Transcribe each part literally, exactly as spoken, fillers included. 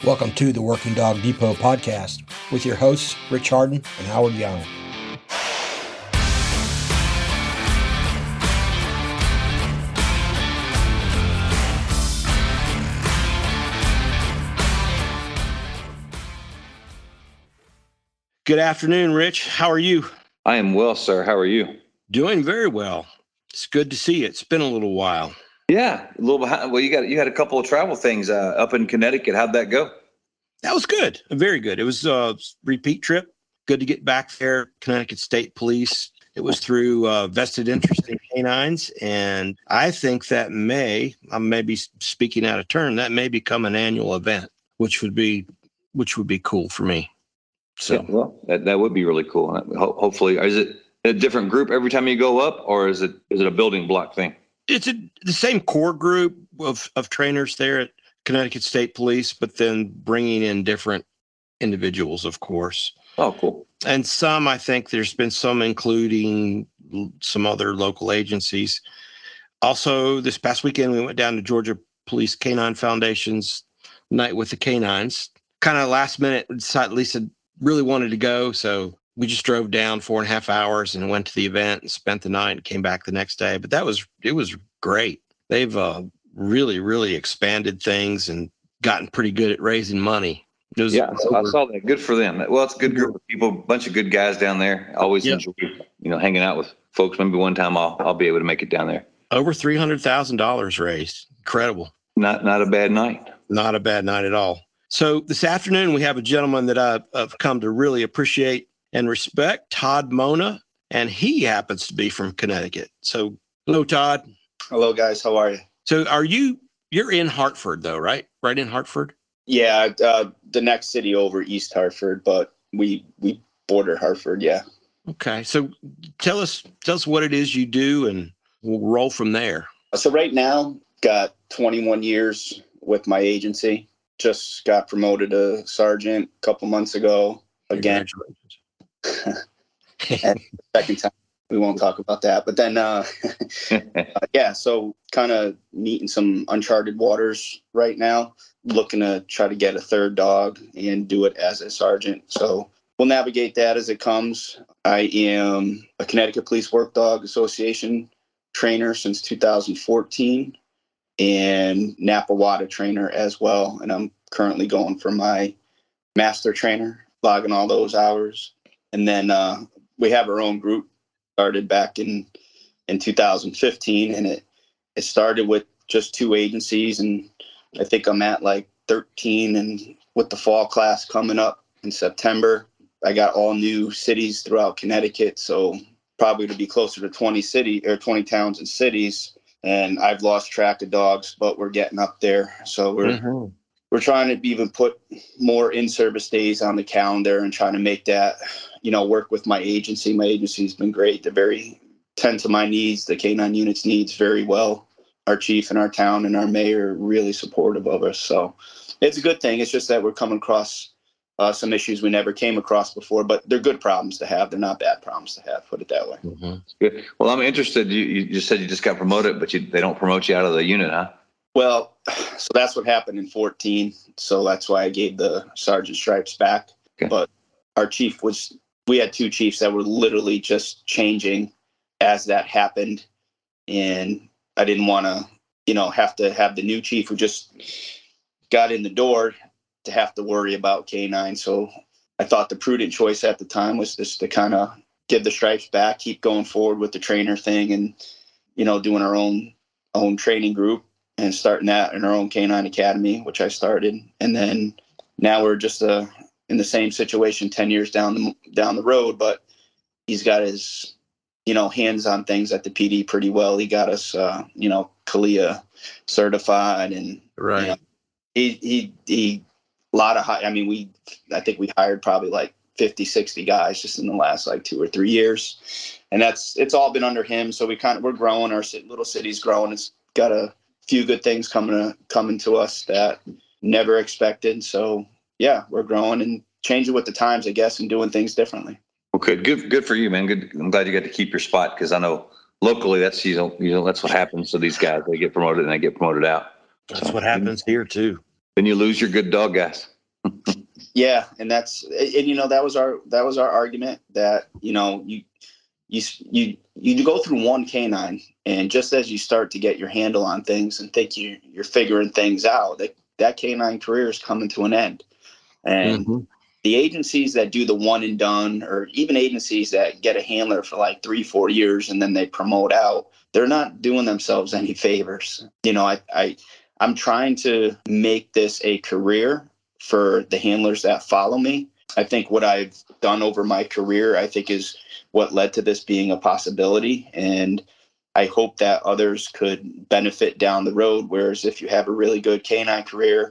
Welcome to the Working Dog Depot podcast with your hosts, Rich Harden and Howard Young. Good afternoon, Rich. How are you? I am well, sir. How are you? Doing very well. It's good to see you. It's been a little while. Yeah, a little behind. Well, you got you had a couple of travel things uh, up in Connecticut. How'd that go? That was good. Very good. It was a repeat trip. Good to get back there. Connecticut State Police. It was through uh, vested interest in canines, and I think that may, I may be speaking out of turn, that may become an annual event, which would be, which would be cool for me. So, yeah, well, that, that would be really cool. Ho- hopefully, is it a different group every time you go up, or is it is it a building block thing? It's a, the same core group of, of trainers there at Connecticut State Police, but then bringing in different individuals, of course. Oh, cool. And some, I think there's been some including some other local agencies. Also, this past weekend, we went down to Georgia Police Canine Foundation's Night with the Canines. Kind of last minute, decided Lisa really wanted to go, so we just drove down four and a half hours and went to the event and spent the night and came back the next day. But that was, it was great. They've uh, really, really expanded things and gotten pretty good at raising money. It was yeah, so I saw that. Good for them. Well, it's a good group of people, bunch of good guys down there. Always yep. enjoy, you know, hanging out with folks. Maybe one time I'll I'll be able to make it down there. Over three hundred thousand dollars raised. Incredible. Not not a bad night. Not a bad night at all. So this afternoon we have a gentleman that I've, I've come to really appreciate and respect, Todd Mona, and he happens to be from Connecticut. So hello, Todd. Hello, guys. How are you? So are you, you're in Hartford though, right? Right in Hartford? Yeah, uh, the next city over, East Hartford, but we we border Hartford, yeah. Okay, so tell us tell us what it is you do, and we'll roll from there. So right now, got twenty-one years with my agency. Just got promoted to sergeant a couple months ago. Again, and second time. We won't talk about that. But then, uh, uh, yeah, so kind of meeting some uncharted waters right now, looking to try to get a third dog and do it as a sergeant. So we'll navigate that as it comes. I am a Connecticut Police Work Dog Association trainer since two thousand fourteen and Napa WADA trainer as well. And I'm currently going for my master trainer, logging all those hours. And then uh, we have our own group. Started back in, in two thousand fifteen, and it, it started with just two agencies, and I think I'm at like thirteen, and with the fall class coming up in September, I got all new cities throughout Connecticut, so probably to be closer to twenty city or twenty towns and cities, and I've lost track of dogs, but we're getting up there, so we're mm-hmm. we're trying to even put more in-service days on the calendar and trying to make that, you know, work with my agency. My agency's been great. They're very tend to my needs, the canine unit's needs very well. Our chief in our town and our mayor are really supportive of us. So it's a good thing. It's just that we're coming across uh, some issues we never came across before, but they're good problems to have. They're not bad problems to have, put it that way. Mm-hmm. Good. Well, I'm interested. You, you just said you just got promoted, but you, they don't promote you out of the unit, huh? Well, so that's what happened in fourteen. So that's why I gave the sergeant stripes back. Okay. But our chief was, we had two chiefs that were literally just changing as that happened. And I didn't want to, you know, have to have the new chief who just got in the door to have to worry about canine. So I thought the prudent choice at the time was just to kind of give the stripes back, keep going forward with the trainer thing and, you know, doing our own, own training group. And starting that in our own canine academy, which I started. And then now we're just uh, in the same situation ten years down the, down the road, but he's got his, you know, hands on things at the P D pretty well. He got us, uh, you know, CALIA certified and right. You know, he, he, he, a lot of high, I mean, we, I think we hired probably like fifty, sixty guys just in the last like two or three years. And that's, it's all been under him. So we kind of, we're growing, our little city's growing. It's got a few good things coming to, coming to us that never expected. So yeah, we're growing and changing with the times, I guess, and doing things differently. Okay, good, good for you, man. Good. I'm glad you got to keep your spot because I know locally that's you know you know that's what happens to these guys. They get promoted and they get promoted out. That's so, what happens here too. Then you lose your good dog guys. Yeah, and that's and you know that was our that was our argument that you know you you you you go through one canine, and just as you start to get your handle on things and think you you're figuring things out, that that canine career is coming to an end. And Mm-hmm. the agencies that do the one and done, or even agencies that get a handler for like three four years and then they promote out, they're not doing themselves any favors. You know, I I I'm trying to make this a career for the handlers that follow me. I think what I've done over my career, I think, is what led to this being a possibility. And I hope that others could benefit down the road. Whereas if you have a really good canine career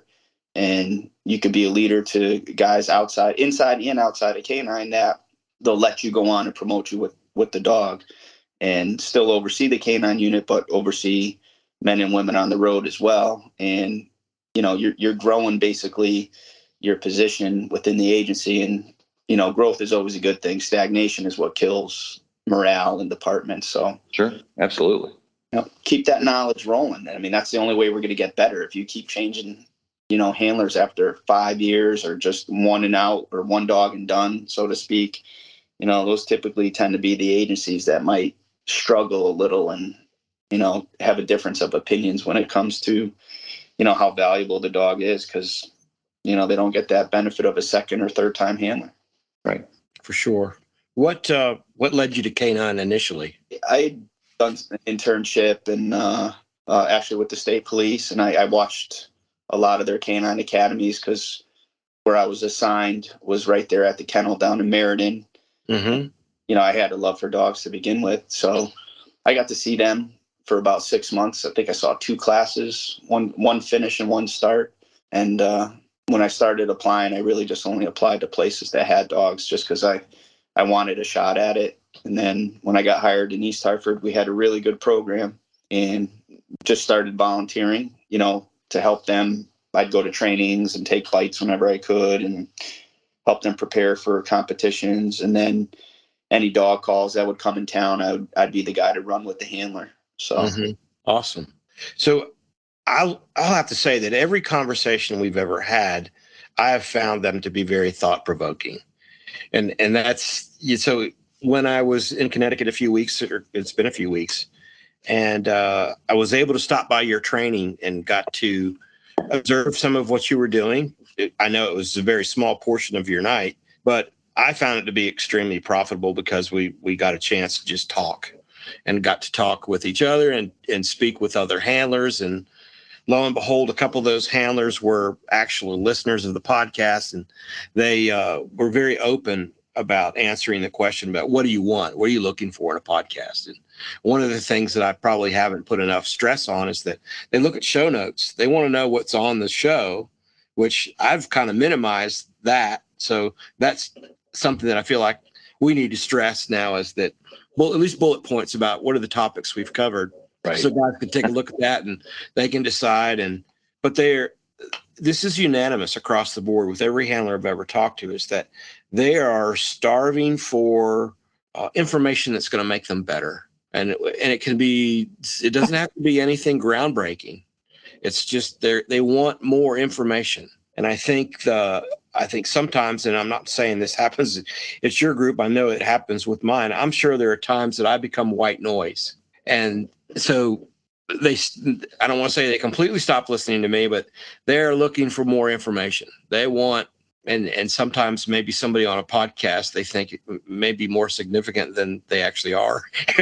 and you could be a leader to guys outside, inside and outside of canine, that they'll let you go on and promote you with, with the dog and still oversee the canine unit, but oversee men and women on the road as well. And, you know, you're, you're growing basically your position within the agency, and, you know, growth is always a good thing. Stagnation is what kills morale in departments. So Sure. Absolutely. you know, keep that knowledge rolling. I mean, that's the only way we're going to get better. If you keep changing, you know, handlers after five years or just one and out or one dog and done, so to speak, you know, those typically tend to be the agencies that might struggle a little and, you know, have a difference of opinions when it comes to, you know, how valuable the dog is, because, you know, they don't get that benefit of a second or third time handler. Right. For sure. What uh, what led you to canine initially? I had done an internship and uh, uh, actually with the state police, and I, I watched a lot of their canine academies because where I was assigned was right there at the kennel down in Meriden. Mm-hmm. You know, I had a love for dogs to begin with, so I got to see them for about six months. I think I saw two classes, one one finish and one start. And uh, when I started applying, I really just only applied to places that had dogs, just because I I wanted a shot at it. And then when I got hired in East Hartford, we had a really good program and just started volunteering, you know, to help them. I'd go to trainings and take bites whenever I could and help them prepare for competitions. And then any dog calls that would come in town, I would, I'd be the guy to run with the handler. So Mm-hmm. Awesome. So I'll I'll have to say that every conversation we've ever had, I have found them to be very thought provoking, and and that's so. When I was in Connecticut a few weeks, or it's been a few weeks, and uh, I was able to stop by your training and got to observe some of what you were doing. It, I know it was a very small portion of your night, but I found it to be extremely profitable because we we got a chance to just talk and got to talk with each other and and speak with other handlers. And lo and behold, a couple of those handlers were actual listeners of the podcast, and they uh, were very open about answering the question about what do you want? What are you looking for in a podcast? And one of the things that I probably haven't put enough stress on is that they look at show notes. They want to know what's on the show, which I've kind of minimized that. So that's something that I feel like we need to stress now, is that, well, at least bullet points about what are the topics we've covered. Right. So guys can take a look at that and they can decide. And, but they're, this is unanimous across the board with every handler I've ever talked to, is that they are starving for uh, information that's going to make them better. And, and it can be, it doesn't have to be anything groundbreaking. It's just they they want more information. And I think the, I think sometimes, and I'm not saying this happens, it's your group. I know it happens with mine. I'm sure there are times that I become white noise. And so they, I don't want to say they completely stop listening to me, but they're looking for more information. They want, and and sometimes maybe somebody on a podcast, they think it may be more significant than they actually are.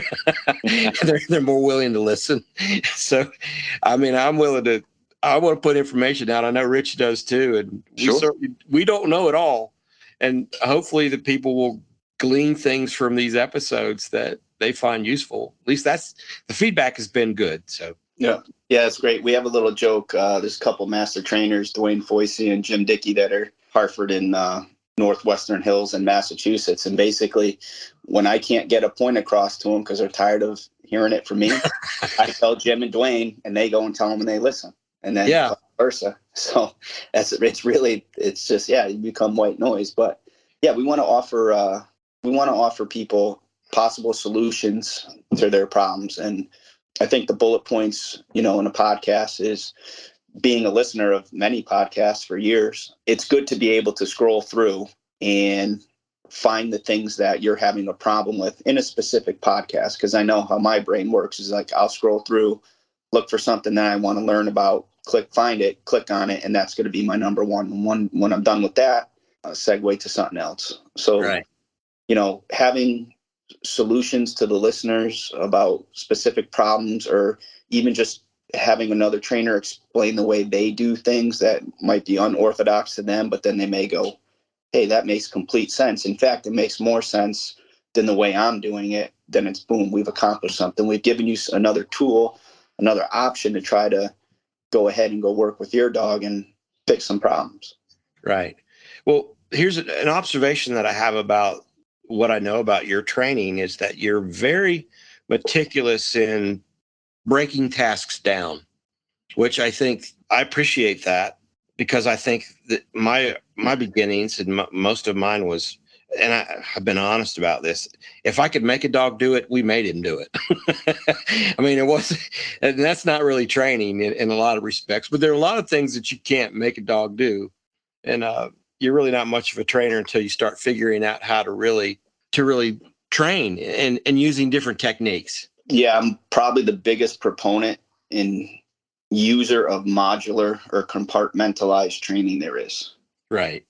they're, they're more willing to listen. So, I mean, I'm willing to, I want to put information out. I know Rich does too. And we Sure. certainly, we don't know it all. And hopefully the people will glean things from these episodes that they find useful. At least that's, the feedback has been good. So, yeah, yeah, it's great. We have a little joke. Uh, there's a couple master trainers, Dwayne Foisey and Jim Dickey, that are Hartford and uh, Northwestern Hills in Massachusetts. And basically, when I can't get a point across to them because they're tired of hearing it from me, I tell Jim and Dwayne, and they go and tell them, and they listen. And then yeah, vice versa. So that's, it's really, it's just, yeah, you become white noise. But yeah, we want to offer, uh, we want to offer people possible solutions to their problems. And I think the bullet points, you know, in a podcast is being a listener of many podcasts for years, it's good to be able to scroll through and find the things that you're having a problem with in a specific podcast. Because I know how my brain works is like I'll scroll through, look for something that I want to learn about, click, find it, click on it, and that's going to be my number one. And one, when I'm done with that, I'll segue to something else. So, right. you know, having solutions to the listeners about specific problems, or even just having another trainer explain the way they do things that might be unorthodox to them, but then they may go, hey, that makes complete sense. In fact, it makes more sense than the way I'm doing it. Then it's boom, we've accomplished something. We've given you another tool, another option to try to go ahead and go work with your dog and fix some problems. Right. Well, here's an observation that I have about what I know about your training is that you're very meticulous in breaking tasks down, which I think I appreciate that, because I think that my my beginnings and m- most of mine was, and I, I've been honest about this, if I could make a dog do it, we made him do it. I mean, it was, and that's not really training in, in a lot of respects, but there are a lot of things that you can't make a dog do. And uh, you're really not much of a trainer until you start figuring out how to really, to really train and, and using different techniques. Yeah, I'm probably the biggest proponent in user of modular or compartmentalized training there is. Right.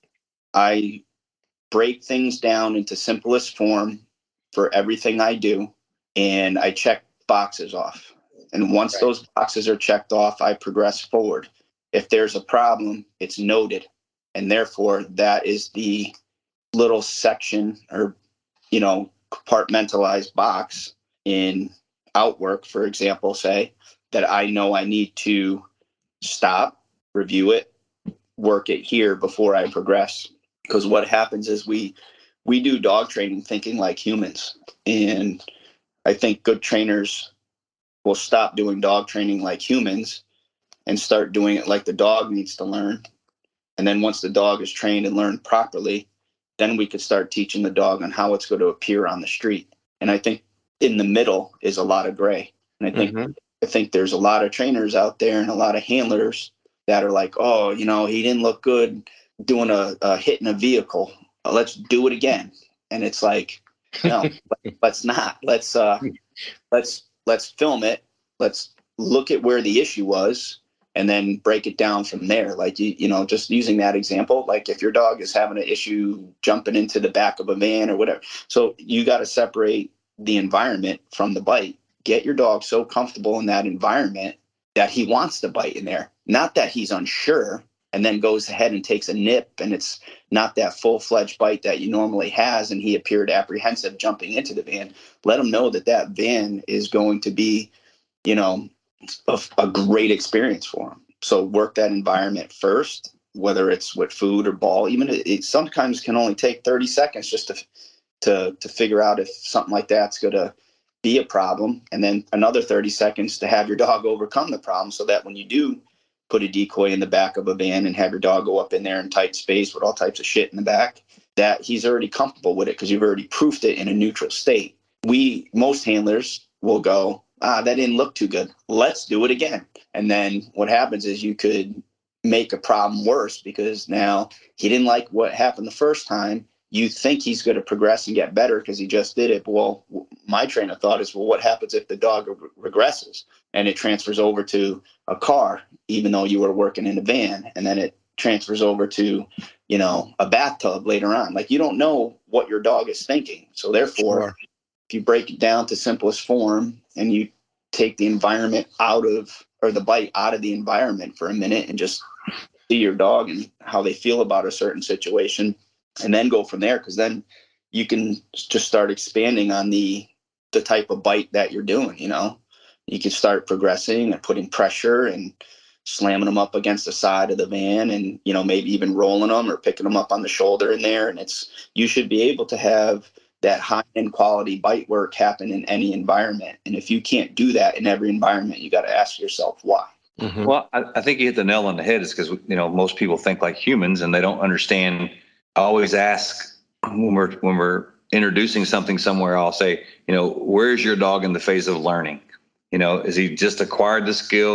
I break things down into simplest form for everything I do, and I check boxes off. And once right. those boxes are checked off, I progress forward. If there's a problem, it's noted. And therefore, that is the little section or, you know, compartmentalized box in Outwork, for example, say, that I know I need to stop, review it, work it here before I progress. Because what happens is we we do dog training thinking like humans. And I think good trainers will stop doing dog training like humans and start doing it like the dog needs to learn. And then once the dog is trained and learned properly, then we could start teaching the dog on how it's going to appear on the street. And I think in the middle is a lot of gray. And I think mm-hmm. I think there's a lot of trainers out there and a lot of handlers that are like, oh, you know, he didn't look good doing a, a hit in a vehicle. Let's do it again. And it's like, no, let's not. Let's uh, let's let's film it. Let's look at where the issue was and then break it down from there. Like, you, you know, just using that example, like if your dog is having an issue jumping into the back of a van or whatever. So you got to separate the environment from the bite. Get your dog so comfortable in that environment that he wants to bite in there. Not that he's unsure and then goes ahead and takes a nip and it's not that full-fledged bite that you normally has and he appeared apprehensive jumping into the van. Let him know that that van is going to be, you know, a, a great experience for him. So work that environment first, whether it's with food or ball. Even it, it sometimes can only take thirty seconds just to to to figure out if something like that's going to be a problem, and then another thirty seconds to have your dog overcome the problem, so that when you do put a decoy in the back of a van and have your dog go up in there in tight space with all types of shit in the back, that he's already comfortable with it because you've already proofed it in a neutral state. We, most handlers will go, ah, that didn't look too good. Let's do it again. And then what happens is you could make a problem worse because now he didn't like what happened the first time. You think he's going to progress and get better because he just did it. Well, my train of thought is, well, what happens if the dog re- regresses and it transfers over to a car, even though you were working in a van, and then it transfers over to, you know, a bathtub later on? Like, you don't know what your dog is thinking. So therefore, sure. If you break it down to simplest form and you take the environment out of, or the bite out of the environment for a minute and just see your dog and how they feel about a certain situation, and then go from there, because then you can just start expanding on the the type of bite that you're doing. You know, you can start progressing and putting pressure and slamming them up against the side of the van, and, you know, maybe even rolling them or picking them up on the shoulder in there. And it's, you should be able to have that high end quality bite work happen in any environment. And if you can't do that in every environment, you got to ask yourself why. Mm-hmm. Well, I, I think you hit the nail on the head. Is because, you know, most people think like humans and they don't understand. I always ask when we're when we're introducing something somewhere, I'll say, you know, where's your dog in the phase of learning? You know, is he just acquired the skill?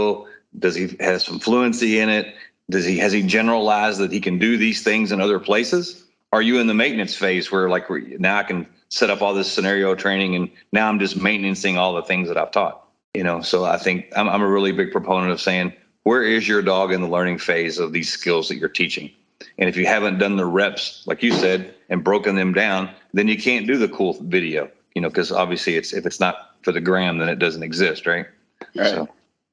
Does he have some fluency in it? Does he, has he generalized that he can do these things in other places? Are you in the maintenance phase where like now I can set up all this scenario training and now I'm just maintaining all the things that I've taught, you know? So I think I'm, I'm a really big proponent of saying, where is your dog in the learning phase of these skills that you're teaching? And if you haven't done the reps, like you said, and broken them down, then you can't do the cool video, you know, because obviously it's, if it's not for the gram, then it doesn't exist. Right. Right. So.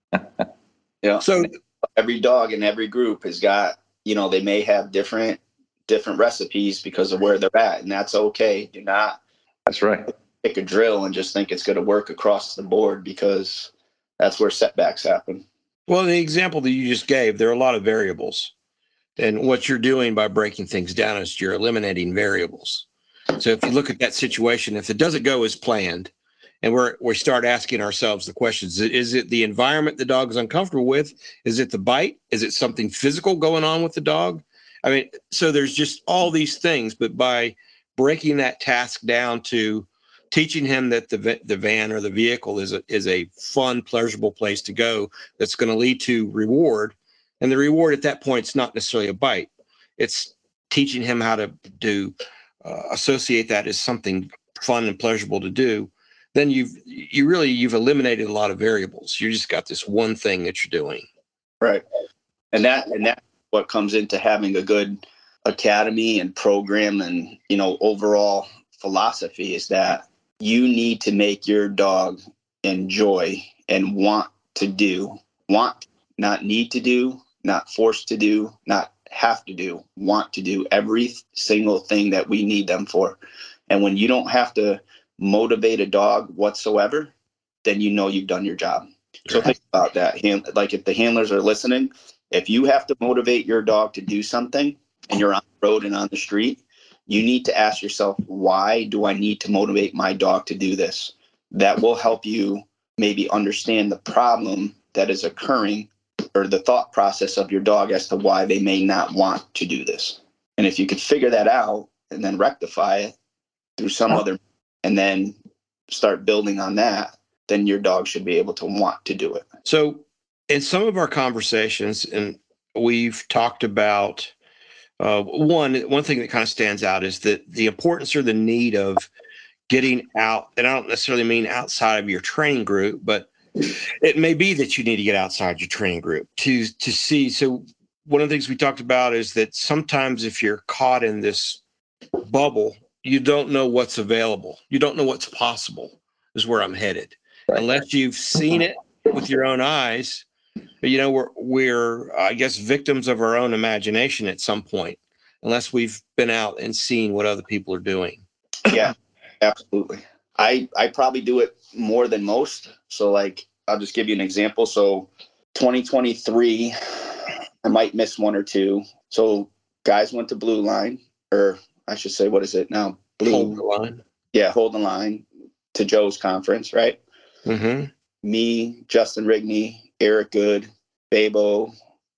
Yeah. So every dog in every group has got, you know, they may have different, different recipes because of where they're at. And that's okay. Do not That's right. pick a drill and just think it's going to work across the board, because that's where setbacks happen. Well, the example that you just gave, there are a lot of variables. And what you're doing by breaking things down is you're eliminating variables. So if you look at that situation, if it doesn't go as planned, and we're, we start asking ourselves the questions, is it the environment the dog is uncomfortable with? Is it the bite? Is it something physical going on with the dog? I mean, so there's just all these things, but by breaking that task down to teaching him that the the van or the vehicle is a, is a fun, pleasurable place to go that's going to lead to reward. And the reward at that point is not necessarily a bite. It's teaching him how to do, uh, associate that as something fun and pleasurable to do. Then you've, you really, you've eliminated a lot of variables. You just got this one thing that you're doing. Right. And that, and that's what comes into having a good academy and program and, you know, overall philosophy is that you need to make your dog enjoy and want to do, want, not need to do, not forced to do, not have to do, want to do every single thing that we need them for. And when you don't have to motivate a dog whatsoever, then you know you've done your job. So think about that. Like if the handlers are listening, if you have to motivate your dog to do something and you're on the road and on the street, you need to ask yourself, why do I need to motivate my dog to do this? That will help you maybe understand the problem that is occurring or the thought process of your dog as to why they may not want to do this. And if you could figure that out and then rectify it through some other, and then start building on that, then your dog should be able to want to do it. So in some of our conversations, and we've talked about uh, one, one thing that kind of stands out is that the importance or the need of getting out, and I don't necessarily mean outside of your training group, but it may be that you need to get outside your training group to, to see. So one of the things we talked about is that sometimes if you're caught in this bubble, you don't know what's available. You don't know what's possible is where I'm headed. Right. Unless you've seen it with your own eyes, you know, we're, we're, I guess, victims of our own imagination at some point, unless we've been out and seen what other people are doing. Yeah, absolutely. I, I probably do it more than most. So like, I'll just give you an example. So twenty twenty-three, I might miss one or two. So guys went to Blue Line, or I should say, what is it now? Blue Hold the Line. Yeah, Hold the Line to Joe's conference, right? Mm-hmm. Me, Justin Rigney, Eric Good, Babo,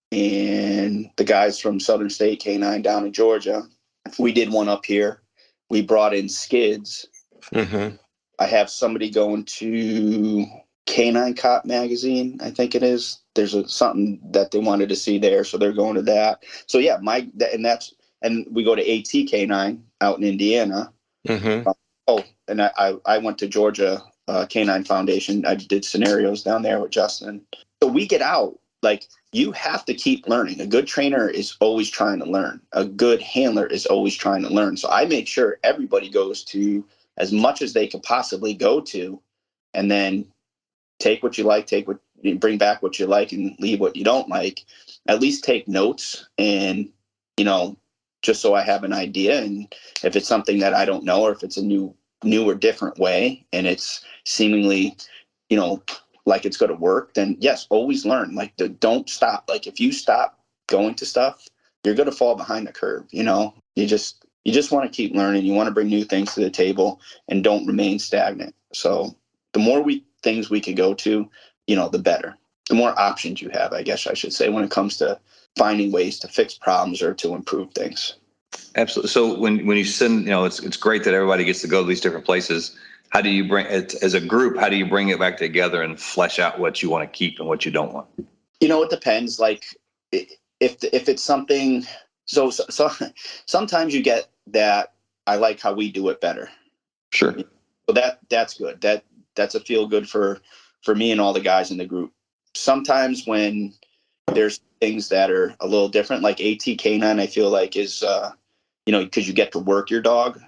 and the guys from Southern State K nine down in Georgia. We did one up here. We brought in skids. Mm-hmm. I have somebody going to K nine Cop magazine, I think it is. There's a, something that they wanted to see there, so they're going to that. So yeah, my and that's and we go to A T K nine out in Indiana. Mm-hmm. Uh, oh, and I, I I went to Georgia uh, K nine Foundation. I did scenarios down there with Justin. So we get out. Like, you have to keep learning. A good trainer is always trying to learn. A good handler is always trying to learn. So I make sure everybody goes to as much as they can possibly go to, and then take what you like, take what bring back what you like, and leave what you don't like. At least take notes, and, you know, just so I have an idea. And if it's something that I don't know, or if it's a new, new or different way, and it's seemingly, you know, like it's going to work, then yes, always learn. Like, the, don't stop. Like, if you stop going to stuff, you're going to fall behind the curve. You know, you just, you just want to keep learning. You want to bring new things to the table and don't remain stagnant. So the more we things we could go to, you know, the better. The more options you have, I guess I should say, when it comes to finding ways to fix problems or to improve things. Absolutely. So when, when you send, you know, it's, it's great that everybody gets to go to these different places. How do you bring it as a group? How do you bring it back together and flesh out what you want to keep and what you don't want? You know, it depends. Like if if it's something, so, so so sometimes you get that. I like how we do it better. Sure. So that that's good. That that's a feel good for for me and all the guys in the group. Sometimes when there's things that are a little different, like AT Canine, I feel like is uh, you know, because you get to work your dog,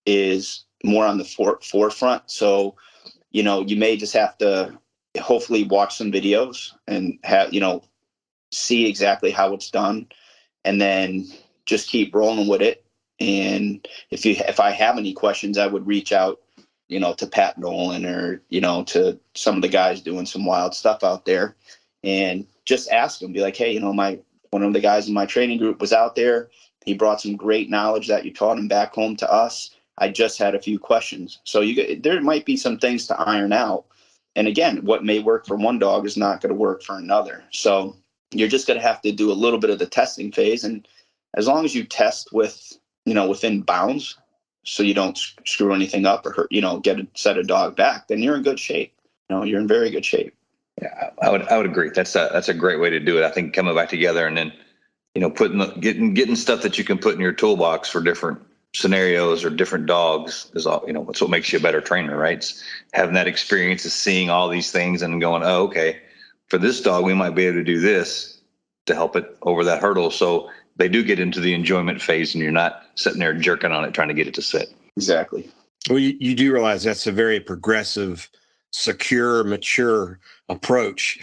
is more on the for, forefront. So you know, you may just have to hopefully watch some videos and have, you know, see exactly how it's done, and then just keep rolling with it. And if you, if I have any questions, I would reach out, you know, to Pat Nolan or, you know, to some of the guys doing some wild stuff out there, and just ask them, be like, hey, you know, my, one of the guys in my training group was out there. He brought some great knowledge that you taught him back home to us. I just had a few questions. So you, there might be some things to iron out. And again, what may work for one dog is not going to work for another. So you're just going to have to do a little bit of the testing phase. And as long as you test with, you know, within bounds, so you don't screw anything up or hurt, you know, get a set a dog back, then you're in good shape. You know, you're in very good shape. Yeah, I would, I would agree. That's a, that's a great way to do it. I think coming back together and then, you know, putting, the, getting, getting stuff that you can put in your toolbox for different scenarios or different dogs is all, you know, it's what makes you a better trainer, right? It's having that experience of seeing all these things and going, oh, okay, for this dog, we might be able to do this to help it over that hurdle. So they do get into the enjoyment phase and you're not sitting there jerking on it, trying to get it to sit. Exactly. Well, you, you do realize that's a very progressive, secure, mature approach.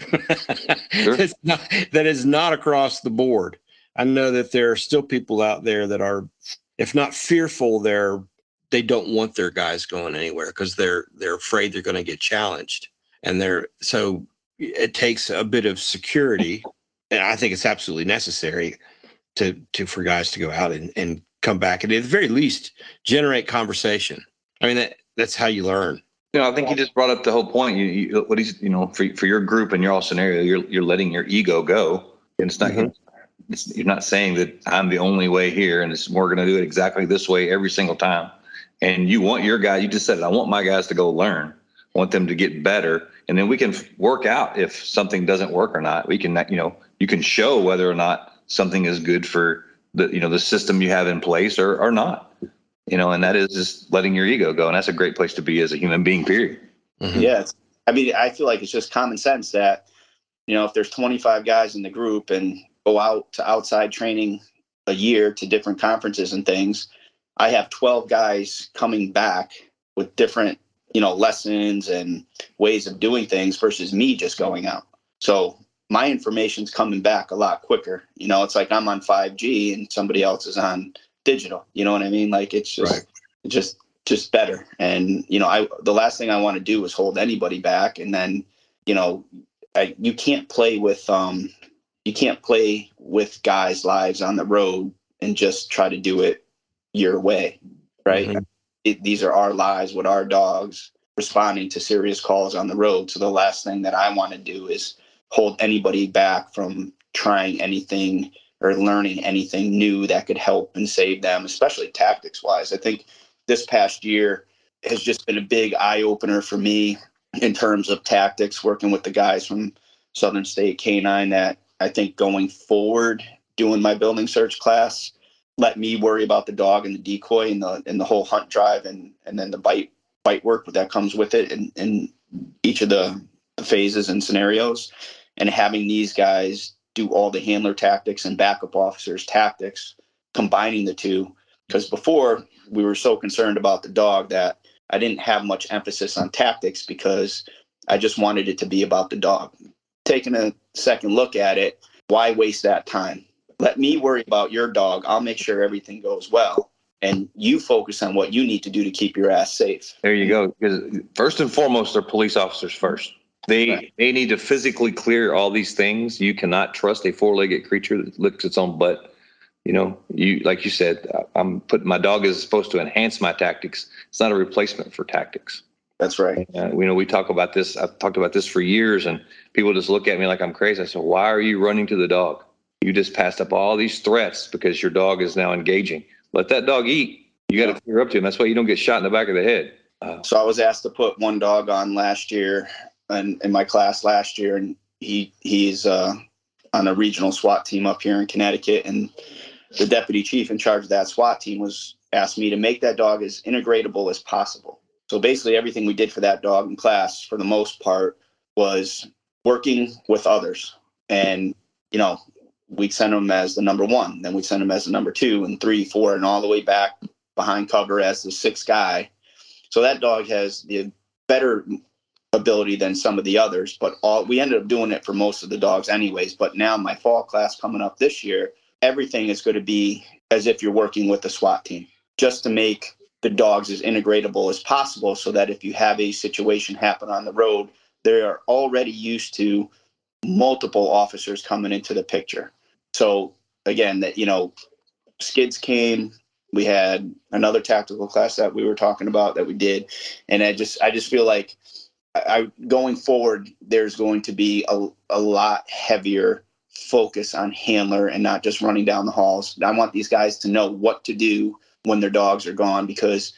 Sure. That's not, that is not across the board. I know that there are still people out there that are, if not fearful, they're, they don't want their guys going anywhere because they're, they're afraid they're going to get challenged. And they're, so it takes a bit of security. And I think it's absolutely necessary to, to, for guys to go out and, and come back and at the very least generate conversation. I mean, that, that's how you learn. You know, I think you just brought up the whole point. You, you what he's, you know, for for your group and your all scenario, you're you're letting your ego go, and it's not. Mm-hmm. It's, you're not saying that I'm the only way here, and it's, we're going to do it exactly this way every single time. And you want your guy. You just said it. I want my guys to go learn. I want them to get better, and then we can work out if something doesn't work or not. We can, you know, you can show whether or not something is good for the, you know, the system you have in place or or not. You know, and that is just letting your ego go. And that's a great place to be as a human being, period. Mm-hmm. Yeah. I mean, I feel like it's just common sense that, you know, if there's twenty-five guys in the group and go out to outside training a year to different conferences and things, I have twelve guys coming back with different, you know, lessons and ways of doing things versus me just going out. So my information's coming back a lot quicker. You know, it's like I'm on five G and somebody else is on digital, you know what I mean? Like it's just, right. just, just better. And, you know, I, the last thing I want to do is hold anybody back. And then, you know, I, you can't play with, um, you can't play with guys' lives on the road and just try to do it your way. Right. Mm-hmm. It, these are our lives with our dogs responding to serious calls on the road. So the last thing that I want to do is hold anybody back from trying anything or learning anything new that could help and save them, especially tactics wise. I think this past year has just been a big eye opener for me in terms of tactics, working with the guys from Southern State Canine, that I think going forward, doing my building search class, let me worry about the dog and the decoy and the, and the whole hunt drive and, and then the bite, bite work that comes with it in, in each of the, the phases and scenarios, and having these guys do all the handler tactics and backup officers tactics, combining the two. Because before we were so concerned about the dog that I didn't have much emphasis on tactics because I just wanted it to be about the dog. Taking a second look at it, why waste that time? Let me worry about your dog. I'll make sure everything goes well. And you focus on what you need to do to keep your ass safe. There you go. Because first and foremost, they're police officers first. They right. they need to physically clear all these things. You cannot trust a four-legged creature that licks its own butt. You know, you like you said, I'm putting my dog is supposed to enhance my tactics. It's not a replacement for tactics. That's right. Uh, you know, we talk about this. I've talked about this for years, and people just look at me like I'm crazy. I said, why are you running to the dog? You just passed up all these threats because your dog is now engaging. Let that dog eat. You got to clear up to him. That's why you don't get shot in the back of the head. Uh, so I was asked to put one dog on last year and in my class last year, and he he's uh, on a regional SWAT team up here in Connecticut, and the deputy chief in charge of that SWAT team was asked me to make that dog as integratable as possible. So basically everything we did for that dog in class, for the most part, was working with others. And, you know, we'd send them as the number one, then we'd send them as the number two and three, four, and all the way back behind cover as the sixth guy. So that dog has the better ability than some of the others, but all we ended up doing it for most of the dogs anyways. But now my fall class coming up this year, everything is going to be as if you're working with a SWAT team, just to make the dogs as integratable as possible, so that if you have a situation happen on the road, they are already used to multiple officers coming into the picture. So again, that, you know, skids came, we had another tactical class that we were talking about that we did. And I just, I just feel like I, going forward, there's going to be a, a lot heavier focus on handler and not just running down the halls. I want these guys to know what to do when their dogs are gone, because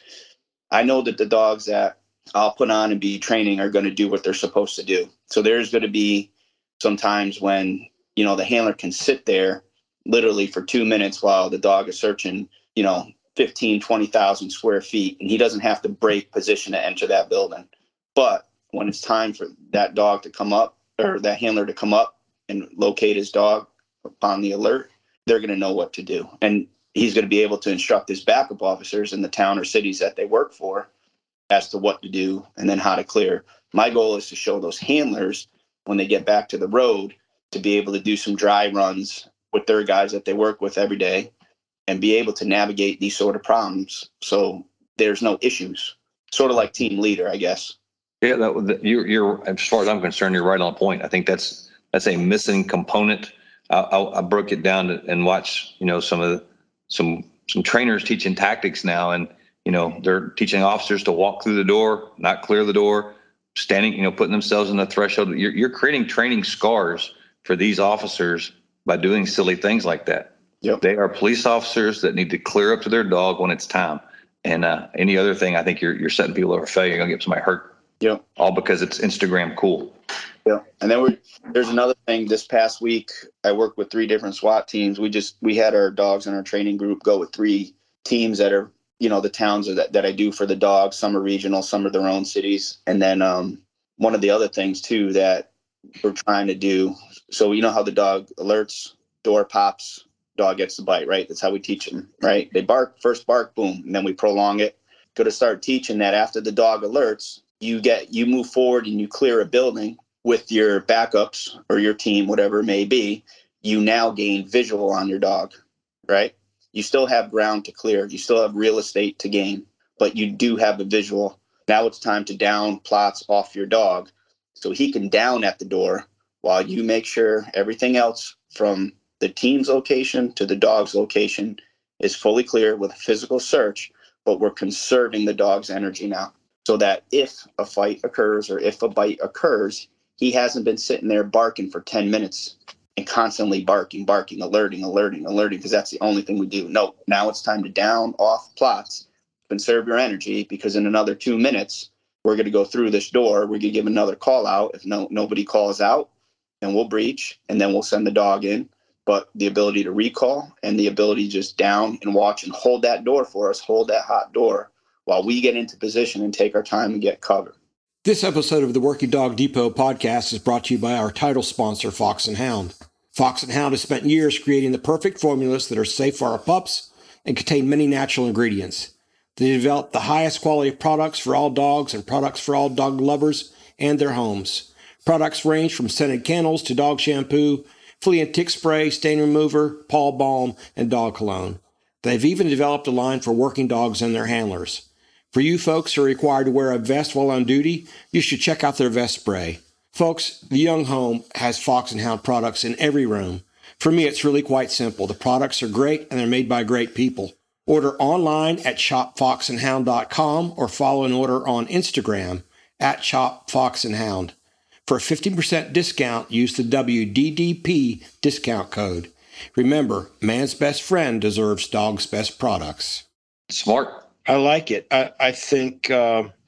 I know that the dogs that I'll put on and be training are going to do what they're supposed to do. So there's going to be some times when, you know, the handler can sit there literally for two minutes while the dog is searching, you know, fifteen, twenty thousand square feet, and he doesn't have to break position to enter that building. But when it's time for that dog to come up, or that handler to come up and locate his dog upon the alert, they're going to know what to do. And he's going to be able to instruct his backup officers in the town or cities that they work for as to what to do and then how to clear. My goal is to show those handlers, when they get back to the road, to be able to do some dry runs with their guys that they work with every day and be able to navigate these sort of problems so there's no issues. Sort of like team leader, I guess. Yeah, that, you're, you're, as far as I'm concerned, you're right on point. I think that's that's a missing component. I, I, I broke it down and watched, you know, some of the, some some trainers teaching tactics now, and you know they're teaching officers to walk through the door, not clear the door, standing, you know, putting themselves in the threshold. You're, you're creating training scars for these officers by doing silly things like that. Yep. They are police officers that need to clear up to their dog when it's time. And uh, any other thing, I think you're you're setting people over failure. You're gonna get somebody hurt. Yeah. All because it's Instagram cool. Yeah. And then we there's another thing. This past week, I worked with three different SWAT teams. We just we had our dogs in our training group go with three teams that are, you know, the towns that, that I do for the dogs. Some are regional, some are their own cities. And then um, one of the other things too that we're trying to do. So you know how the dog alerts, door pops, dog gets the bite, right? That's how we teach them, right? They bark, first bark, boom, and then we prolong it. Got to start teaching that after the dog alerts, you get you move forward and you clear a building with your backups or your team, whatever it may be. You now gain visual on your dog, right? You still have ground to clear. You still have real estate to gain, but you do have a visual. Now it's time to down plots off your dog so he can down at the door while you make sure everything else from the team's location to the dog's location is fully clear with a physical search, but we're conserving the dog's energy now so that if a fight occurs or if a bite occurs, he hasn't been sitting there barking for ten minutes and constantly barking, barking, alerting, alerting, alerting, because that's the only thing we do. No, now it's time to down off plots, conserve your energy, because in another two minutes, we're going to go through this door. We're going to give another call out. If no nobody calls out, then we'll breach, and then we'll send the dog in. But the ability to recall and the ability to just down and watch and hold that door for us, hold that hot door while we get into position and take our time and get cover. This episode of the Working Dog Depot podcast is brought to you by our title sponsor, Fox and Hound. Fox and Hound has spent years creating the perfect formulas that are safe for our pups and contain many natural ingredients. They develop the highest quality products for all dogs and products for all dog lovers and their homes. Products range from scented candles to dog shampoo, flea and tick spray, stain remover, paw balm, and dog cologne. They've even developed a line for working dogs and their handlers. For you folks who are required to wear a vest while on duty, you should check out their vest spray. Folks, the Young Home has Fox and Hound products in every room. For me, it's really quite simple. The products are great and they're made by great people. Order online at shop fox and hound dot com or follow an order on Instagram at shop fox and hound. For a fifteen percent discount, use the W D D P discount code. Remember, man's best friend deserves dog's best products. Smart. I like it. I, I think uh,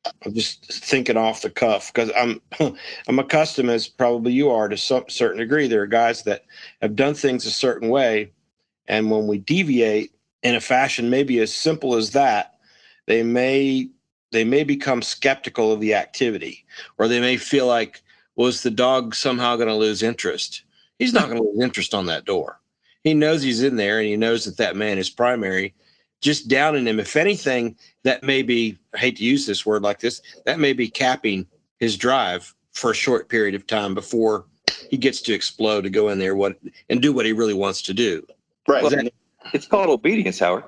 I'm just thinking off the cuff because I'm I'm accustomed, as probably you are, to some certain degree. There are guys that have done things a certain way, and when we deviate in a fashion maybe as simple as that, they may they may become skeptical of the activity, or they may feel like, was the dog somehow going to lose interest? He's not going to lose interest on that door. He knows he's in there, and he knows that that man is primary. Just downing him, if anything, that may be, I hate to use this word like this, that may be capping his drive for a short period of time before he gets to explode to go in there what and do what he really wants to do. Right. Well, that, it's called obedience, Howard.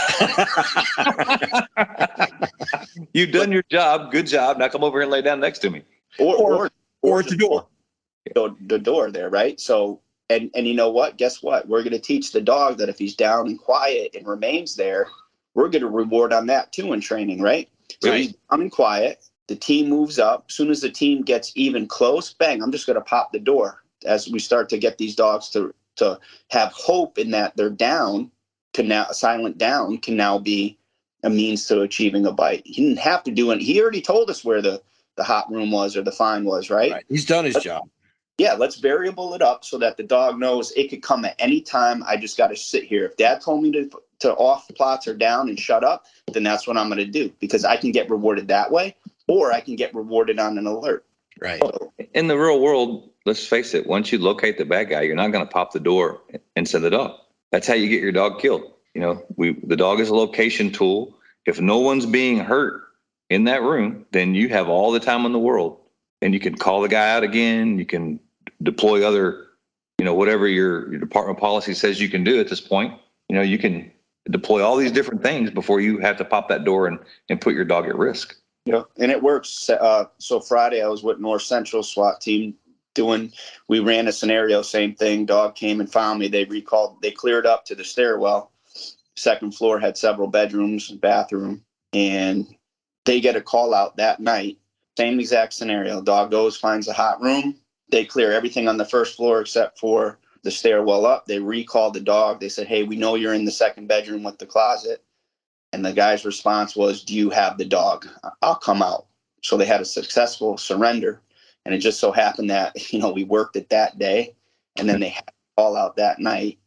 You've done your job. Good job. Now come over here and lay down next to me. Or or, or, or at the door. The, the door there, right? So, and and you know what? Guess what? We're going to teach the dog that if he's down and quiet and remains there, we're going to reward on that too in training, right? So Right. he's down and quiet. The team moves up. As soon as the team gets even close, bang, I'm just going to pop the door. As we start to get these dogs to to have hope in that they're down, can now a silent down can now be a means to achieving a bite. He didn't have to do it. He already told us where the, the hot room was or the fine was, right? Right. He's done his Let's, job. Yeah, let's variable it up so that the dog knows it could come at any time. I just got to sit here. If dad told me to to off plots or down and shut up, then that's what I'm going to do, because I can get rewarded that way, or I can get rewarded on an alert. Right. So, In the real world, let's face it, once you locate the bad guy, you're not going to pop the door and send the dog. That's how you get your dog killed. You know, we the dog is a location tool. If no one's being hurt in that room, then you have all the time in the world, and you can call the guy out again. You can deploy other, you know, whatever your, your department policy says you can do at this point. You know, you can deploy all these different things before you have to pop that door and, and put your dog at risk. yeah, and it works. Uh, so Friday I was with North Central SWAT team doing, we ran a scenario, same thing. Dog came and found me. They recalled, they cleared up to the stairwell. Second floor had several bedrooms, bathroom, and they get a call out that night. Same exact scenario. Dog goes, finds a hot room. They clear everything on the first floor except for the stairwell up. They recalled the dog. They said, hey, we know you're in the second bedroom with the closet. And the guy's response was, do you have the dog? I'll come out. So they had a successful surrender. And it just so happened that, you know, we worked it that day, and then they had a call out that night,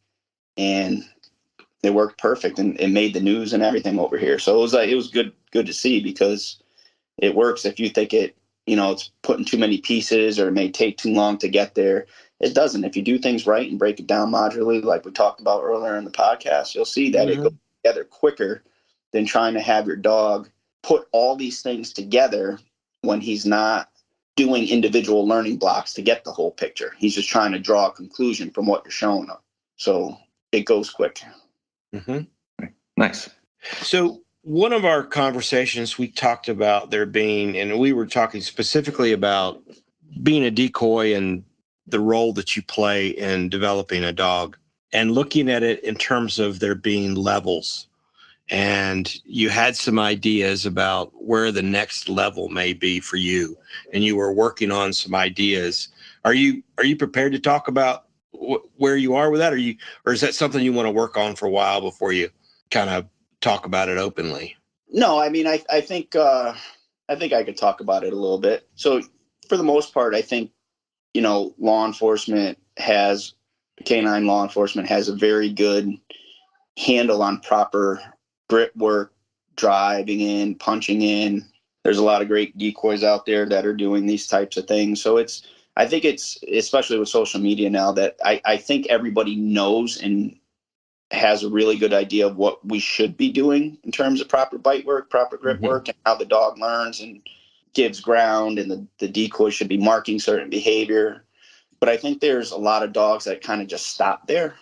and they worked perfect, and it made the news and everything over here. So it was like, it was good, good to see, because it works. If you think it, you know, it's putting too many pieces or it may take too long to get there, it doesn't. If you do things right and break it down modularly, like we talked about earlier in the podcast, you'll see that Mm-hmm. it goes together quicker than trying to have your dog put all these things together when he's not doing individual learning blocks to get the whole picture. He's just trying to draw a conclusion from what you're showing him. So it goes quick. Mm-hmm. Nice. So one of our conversations, we talked about there being, and we were talking specifically about being a decoy and the role that you play in developing a dog, and looking at it in terms of there being levels. And you had some ideas about where the next level may be for you, and you were working on some ideas. Are you are you prepared to talk about wh- where you are with that? Or you, or is that something you want to work on for a while before you kind of talk about it openly? No, I mean, I, I think, uh, I think I could talk about it a little bit. So for the most part, I think, you know, law enforcement has, canine law enforcement has a very good handle on proper grip work, driving in, punching in. There's a lot of great decoys out there that are doing these types of things. So it's, I think it's, especially with social media now, that I, I think everybody knows and has a really good idea of what we should be doing in terms of proper bite work, proper grip Mm-hmm. work, and how the dog learns and gives ground, and the, the decoy should be marking certain behavior. But I think there's a lot of dogs that kind of just stop there,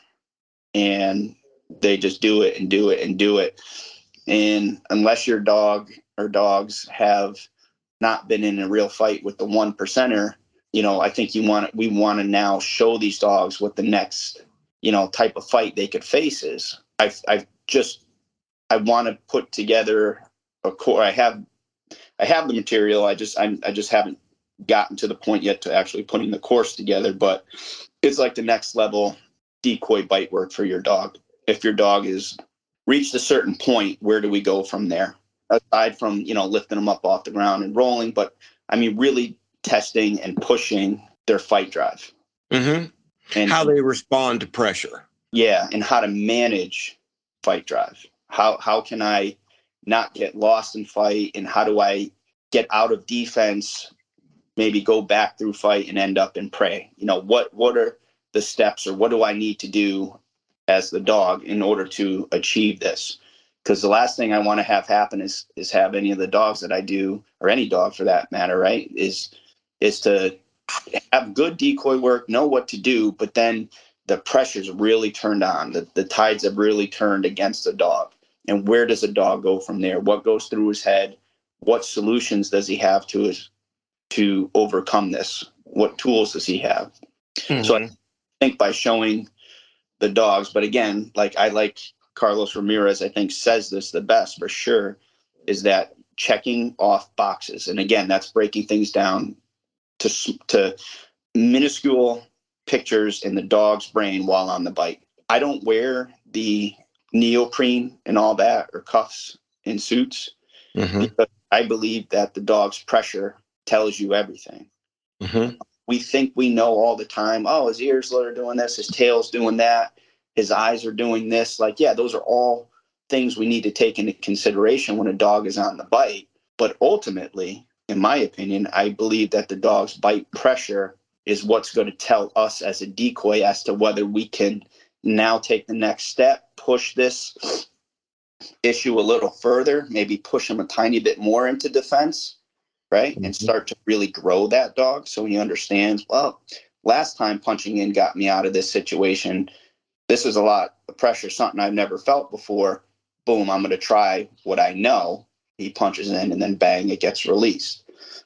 and they just do it and do it and do it. And unless your dog or dogs have not been in a real fight with the one percenter, you know, I think you want, we want to now show these dogs what the next, you know, type of fight they could face is. I've, I've just, I want to put together a core. I have, I have the material. I just, I'm, I just haven't gotten to the point yet to actually putting the course together, but it's like the next level decoy bite work for your dog. If your dog is reached a certain point, where do we go from there? aside from, you know, lifting them up off the ground and rolling, but I mean, really testing and pushing their fight drive. Mm-hmm. And how they respond to pressure. Yeah, and how to manage fight drive. How how can I not get lost in fight, and how do I get out of defense, maybe go back through fight and end up in prey? You know, what what are the steps, or what do I need to do as the dog in order to achieve this? Because the last thing I want to have happen is is have any of the dogs that I do, or any dog for that matter, right, is is to have good decoy work, know what to do, but then the pressure's really turned on. The, the tides have really turned against the dog. And where does the dog go from there? What goes through his head? What solutions does he have to his, to overcome this? What tools does he have? Mm-hmm. So I think by showing the dogs, but again, like I like Carlos Ramirez, I think says this the best for sure, is that checking off boxes. And again, that's breaking things down to to minuscule pictures in the dog's brain while on the bike. I don't wear the neoprene and all that, or cuffs and suits, mm-hmm. because I believe that the dog's pressure tells you everything. Mm-hmm. We think we know all the time, oh, his ears are doing this, his tail's doing that, his eyes are doing this. Like, yeah, those are all things we need to take into consideration when a dog is on the bite. But ultimately, in my opinion, I believe that the dog's bite pressure is what's going to tell us as a decoy as to whether we can now take the next step, push this issue a little further, maybe push him a tiny bit more into defense, right? Mm-hmm. And start to really grow that dog so he understands, well, last time punching in got me out of this situation. This is a lot of pressure, something I've never felt before. Boom, I'm going to try what I know. He punches in and then bang, it gets released.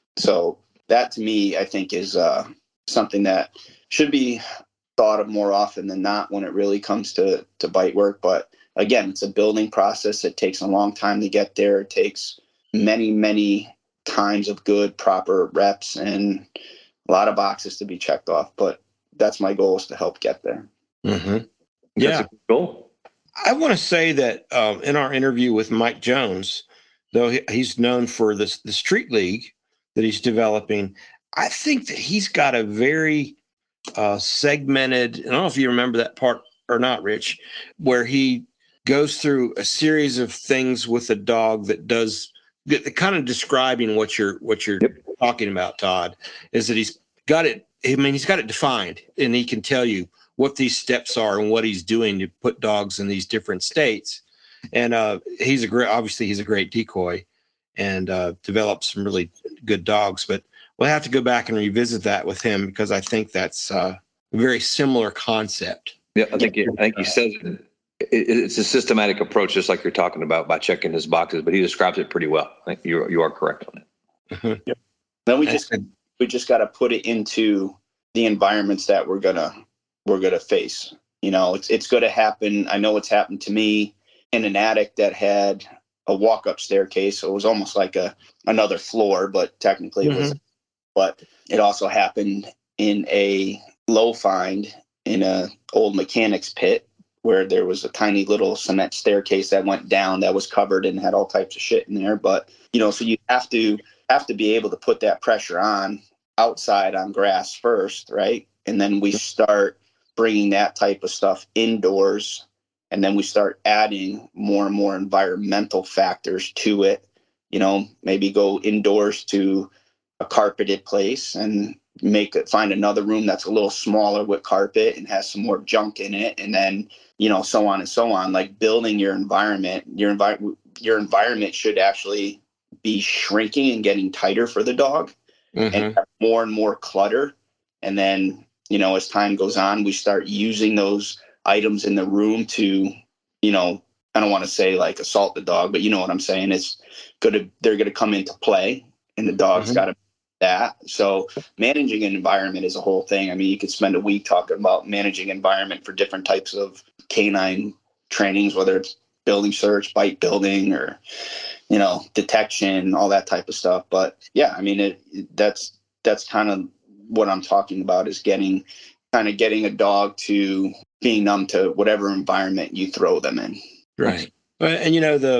So that to me, I think is uh, something that should be thought of more often than not when it really comes to, to bite work. But again, it's a building process. It takes a long time to get there. It takes many, many times of good, proper reps and a lot of boxes to be checked off. But that's my goal, is to help get there. Mm-hmm. Yeah. That's a good goal. I want to say that um, in our interview with Mike Jones, though he, he's known for this the street league that he's developing, I think that he's got a very uh, segmented, I don't know if you remember that part or not, Rich, where he goes through a series of things with a dog that does the, the kind of describing what you're what you're yep. talking about, Todd, is that he's got it. I mean, he's got it defined, and he can tell you what these steps are and what he's doing to put dogs in these different states. And uh, he's a great, obviously he's a great decoy and uh, develops some really good dogs, but we'll have to go back and revisit that with him, because I think that's uh, a very similar concept. Yeah, I think, I think he says it, it's a systematic approach, just like you're talking about, by checking his boxes, but he describes it pretty well. I think you you are correct on it. Mm-hmm. Yep. Then we just, we just got to put it into the environments that we're going to, we're going to face. You know, it's, it's going to happen. I know it's happened to me in an attic that had a walk-up staircase. So it was almost like a, another floor, but technically mm-hmm. it was, but it also happened in a low find in a old mechanics pit, where there was a tiny little cement staircase that went down that was covered and had all types of shit in there. But, you know, so you have to have to be able to put that pressure on outside on grass first, right? And then we start bringing that type of stuff indoors, and then we start adding more and more environmental factors to it. You know, maybe go indoors to a carpeted place and make it, find another room that's a little smaller with carpet and has some more junk in it. And then, you know, so on and so on, like building your environment, your envi- your environment should actually be shrinking and getting tighter for the dog, mm-hmm. and have more and more clutter. And then, you know, as time goes on, we start using those items in the room to, you know, I don't want to say like assault the dog, but you know what I'm saying? It's going to, they're going to come into play, and the dog's mm-hmm. got to that. So managing an environment is a whole thing. I mean, you could spend a week talking about managing environment for different types of canine trainings, whether it's building search, bite building, or, you know, detection, all that type of stuff. But yeah, I mean, it, it that's, that's kind of what I'm talking about, is getting, kind of getting a dog to being numb to whatever environment you throw them in. Right. And, you know, the,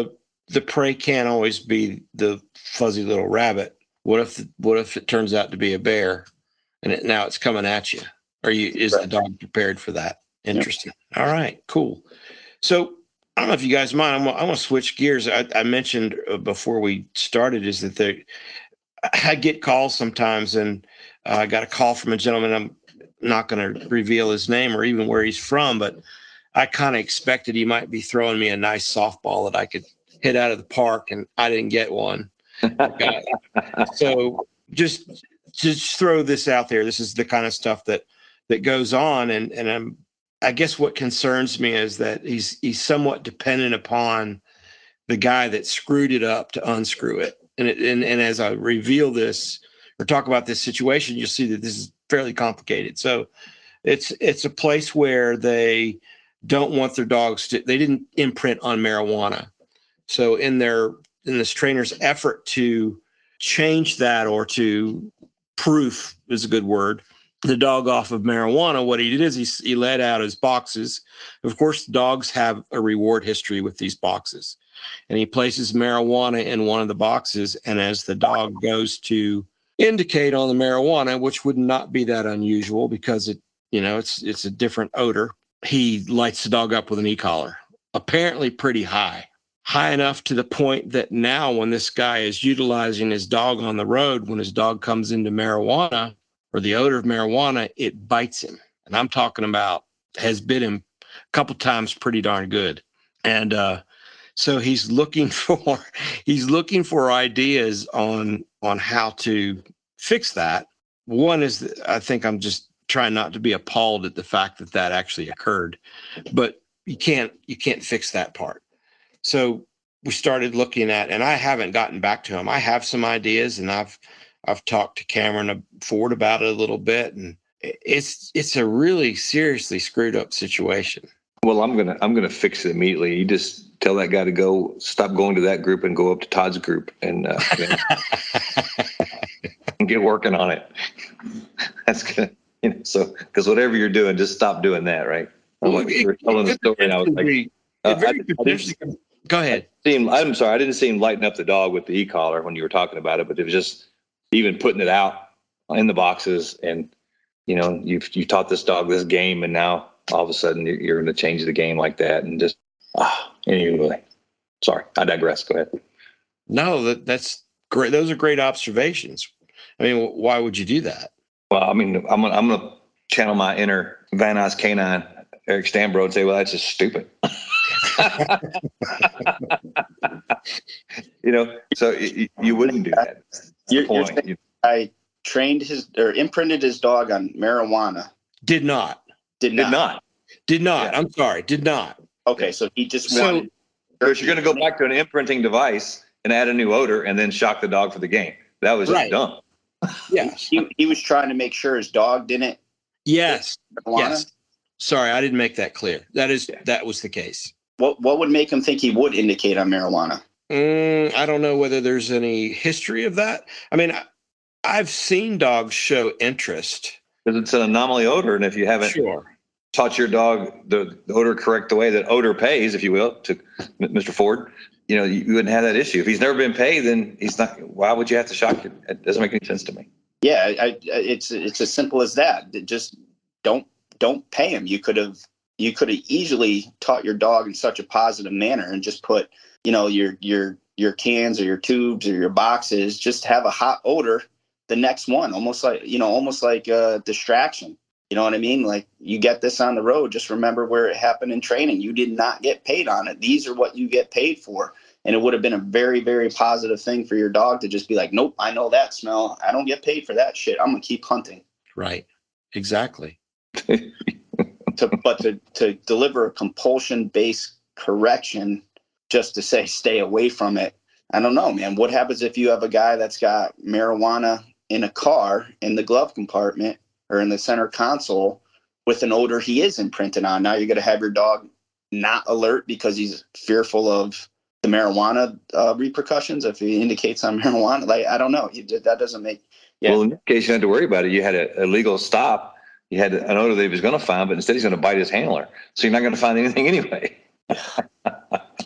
the prey can't always be the fuzzy little rabbit. What if what if it turns out to be a bear, and it, now it's coming at you? Are you is right. the dog prepared for that? Interesting. Yep. All right, cool. So I don't know if you guys mind. I'm, I'm going to switch gears. I, I mentioned before we started is that there, I get calls sometimes, and uh, I got a call from a gentleman. I'm not going to reveal his name or even where he's from, but I kind of expected he might be throwing me a nice softball that I could hit out of the park, and I didn't get one. So just just throw this out there. This is the kind of stuff that that goes on, and and I'm I guess what concerns me is that he's he's somewhat dependent upon the guy that screwed it up to unscrew it. And it, and and as I reveal this or talk about this situation, you'll see that this is fairly complicated. So it's it's a place where they don't want their dogs to. They didn't imprint on marijuana. So in their in this trainer's effort to change that, or to proof is a good word, the dog off of marijuana, what he did is he, he let out his boxes. Of course, dogs have a reward history with these boxes. And he places marijuana in one of the boxes. And as the dog goes to indicate on the marijuana, which would not be that unusual because it, you know, it's it's a different odor, he lights the dog up with an e-collar, apparently pretty high. High enough to the point that now when this guy is utilizing his dog on the road, when his dog comes into marijuana or the odor of marijuana, it bites him. And I'm talking about has bit him a couple times pretty darn good. And uh, so he's looking for he's looking for ideas on on how to fix that. One is that I think I'm just trying not to be appalled at the fact that that actually occurred, but you can't you can't fix that part. So we started looking at, and I haven't gotten back to him. I have some ideas, and I've I've talked to Cameron Ford about it a little bit, and it's it's a really seriously screwed up situation. Well, I'm gonna I'm gonna fix it immediately. You just tell that guy to go stop going to that group and go up to Todd's group and, uh, you know, and get working on it. That's good. You know, so because whatever you're doing, just stop doing that, right? I'm Well, like, it- you were telling the it- story, and I was it like, very uh, I, I potentially- didn't Go ahead. see him, I'm sorry, I didn't see him lighting up the dog with the e-collar when you were talking about it, but it was just even putting it out in the boxes, and you know, you've you taught this dog this game, and now all of a sudden you're, you're going to change the game like that, and just ah. Anyway, sorry, I digress. Go ahead. No, that that's great. Those are great observations. I mean, why would you do that? Well, I mean, I'm gonna, I'm going to channel my inner Van Nuys canine, Eric Stambro, and say, well, that's just stupid. You know, so you, you wouldn't do that. That's the You're, you're point. saying I trained his or imprinted his dog on marijuana. Did not. Did not. Did not. Did not. Yeah. I'm sorry. Did not. Okay, so he just So- wanted. Because you're going to go back to an imprinting device and add a new odor and then shock the dog for the game. That was Right. dumb. Yes. He, he was trying to make sure his dog didn't. Yes. Marijuana. Yes. Sorry, I didn't make that clear. That is Yeah. that was the case. What what would make him think he would indicate on marijuana? Mm, I don't know whether there's any history of that. I mean, I, I've seen dogs show interest. Because it's an anomaly odor. And if you haven't Sure. taught your dog the, the odor correct the way that odor pays, if you will, to Mister Ford, you know, you, you wouldn't have that issue. If he's never been paid, then he's not. Why would you have to shock it? It doesn't make any sense to me. Yeah, I, I, it's it's as simple as that. Just don't don't pay him. You could have you could have easily taught your dog in such a positive manner and just put, you know, your your your cans or your tubes or your boxes, just have a hot odor the next one, almost like, you know, almost like a distraction. You know what I mean? Like, you get this on the road, just remember where it happened in training. You did not get paid on it. These are what you get paid for. And it would have been a very, very positive thing for your dog to just be like, nope, I know that smell. I don't get paid for that shit. I'm going to keep hunting. Right. Exactly. To, but to, to deliver a compulsion-based correction just to say stay away from it, I don't know, man. What happens if you have a guy that's got marijuana in a car in the glove compartment or in the center console with an odor he is imprinted on? Now you're going to have your dog not alert because he's fearful of the marijuana uh, repercussions if he indicates on marijuana. Like, I don't know. You, that doesn't make. Yeah. Well, in that case, you had to worry about it. You had a, a legal stop. You had an odor that he was going to find, but instead he's going to bite his handler. So you're not going to find anything anyway.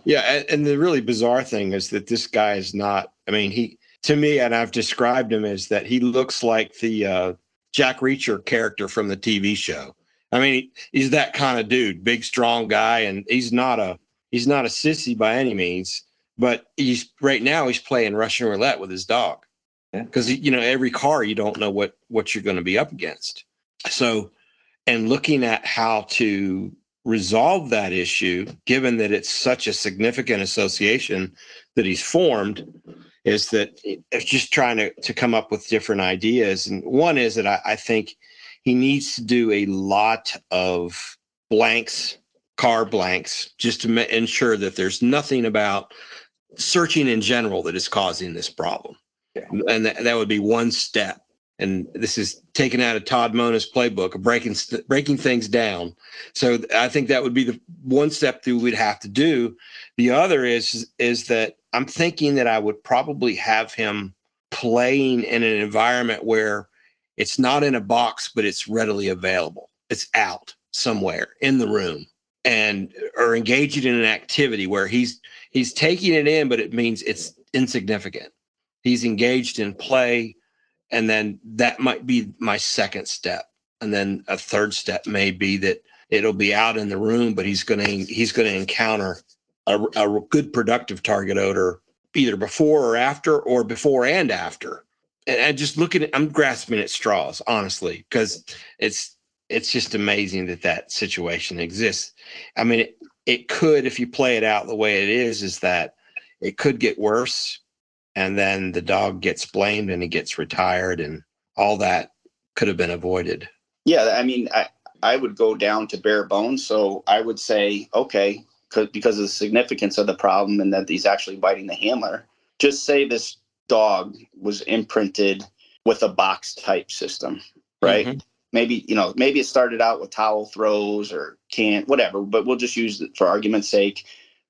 Yeah, and, and the really bizarre thing is that this guy is not. I mean, he to me, and I've described him as that he looks like the uh, Jack Reacher character from the T V show. I mean, he, he's that kind of dude, big, strong guy, and he's not a he's not a sissy by any means. But he's right now he's playing Russian roulette with his dog because you know every car you don't know what what you're going to be up against. So, and looking at how to resolve that issue, given that it's such a significant association that he's formed, is that it's just trying to, to come up with different ideas. And one is that I, I think he needs to do a lot of blanks, car blanks, just to ma- ensure that there's nothing about searching in general that is causing this problem. Yeah. And that, that would be one step. And this is taken out of Todd Mona's playbook of breaking breaking things down. So I think that would be the one step that we'd have to do. The other is is that I'm thinking that I would probably have him playing in an environment where it's not in a box, but it's readily available. It's out somewhere in the room, and or engaging in an activity where he's he's taking it in, but it means it's insignificant. He's engaged in play. And then that might be my second step. And then a third step may be that it'll be out in the room, but he's going to he's going to encounter a, a good productive target odor either before or after, or before and after. And I just look at it, I'm grasping at straws, honestly, because it's it's just amazing that that situation exists. I mean, it, it could, if you play it out the way it is, is that it could get worse. And then the dog gets blamed and he gets retired, and all that could have been avoided. Yeah, I mean, I, I would go down to bare bones. So I would say, okay, because of the significance of the problem and that he's actually biting the handler, just say this dog was imprinted with a box type system, right? Mm-hmm. Maybe, you know, maybe it started out with towel throws or can't, whatever, but we'll just use, for argument's sake,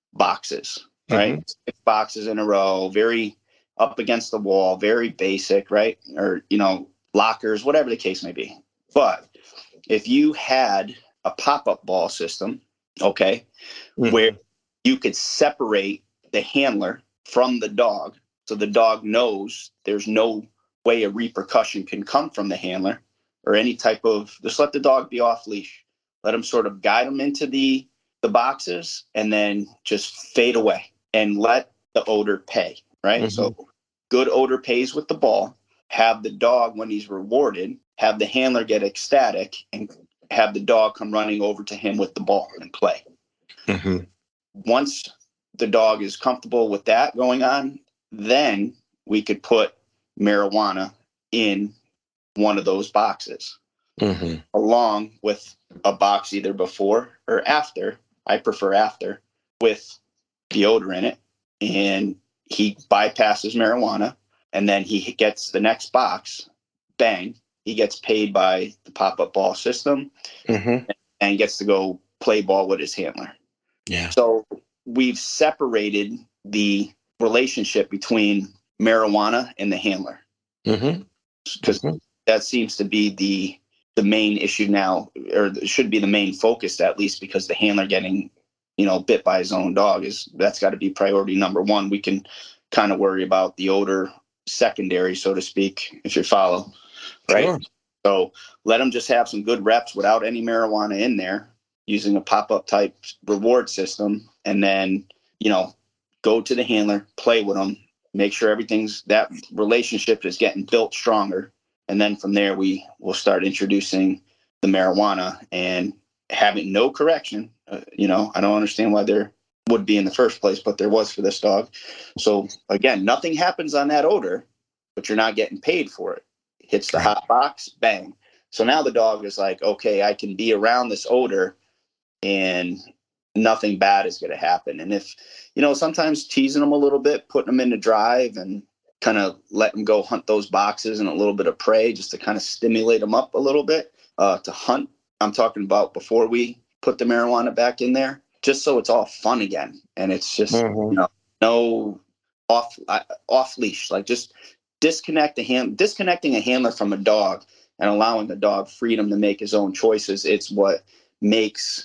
boxes, right? Mm-hmm. Six boxes in a row, very up against the wall, very basic, right? Or, you know, lockers, whatever the case may be. But if you had a pop-up ball system, okay, mm-hmm. where you could separate the handler from the dog, so the dog knows there's no way a repercussion can come from the handler or any type of, just let the dog be off leash. Let him sort of guide him into the, the boxes and then just fade away and let the odor pay, right? Mm-hmm. So good odor pays with the ball. Have the dog, when he's rewarded, have the handler get ecstatic and have the dog come running over to him with the ball and play. Mm-hmm. Once the dog is comfortable with that going on, then we could put marijuana in one of those boxes, mm-hmm. along with a box either before or after. I prefer after, with deodorant in it. And he bypasses marijuana, and then he gets the next box, bang, he gets paid by the pop-up ball system, mm-hmm. and gets to go play ball with his handler. Yeah. So we've separated the relationship between marijuana and the handler. Mm-hmm. Because mm-hmm. that seems to be the the main issue now, or should be the main focus, at least, because the handler getting, you know, bit by his own dog is, that's got to be priority number one. We can kind of worry about the odor secondary, so to speak, if you follow, right? Sure. So let him just have some good reps without any marijuana in there, using a pop-up type reward system, and then, you know, go to the handler, play with him, make sure everything's, that relationship is getting built stronger. And then from there, we will start introducing the marijuana and having no correction. Uh, you know, I don't understand why there would be in the first place, but there was for this dog. So again, nothing happens on that odor, but you're not getting paid for it. Hits the hot box, bang. So now the dog is like, okay, I can be around this odor and nothing bad is going to happen. And if, you know, sometimes teasing them a little bit, putting them in the drive and kind of let them go hunt those boxes and a little bit of prey, just to kind of stimulate them up a little bit uh, to hunt. I'm talking about before we put the marijuana back in there, just so it's all fun again. And it's just, mm-hmm. you know, no off, uh, off leash, like just disconnect a hand, disconnecting a handler from a dog and allowing the dog freedom to make his own choices. It's what makes